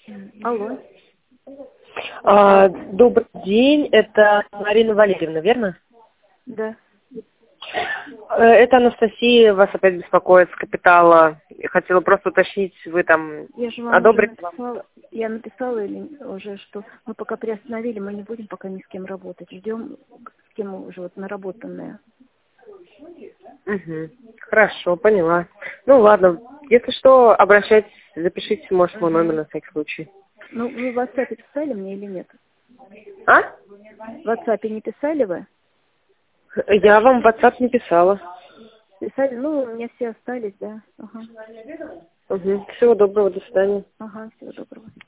Алло. Добрый день, это Марина Валерьевна, верно? Да. Это Анастасия вас опять беспокоит с капитала. Я хотела просто уточнить, вы там Я же вам уже одобрите? написала, я написала или уже, что мы пока приостановили, мы не будем пока ни с кем работать. Ждем, с кем уже вот наработанное. Угу. Хорошо, поняла. Ну ладно, если что, обращайтесь, запишите, может, мой номер на всякий случай. Ну, вы в WhatsApp писали мне или нет? А? В WhatsApp не писали вы? Я вам в WhatsApp не писала. Писали? Ну, у меня все остались, да. Ага. Угу. Всего доброго, до свидания. Ага, всего доброго.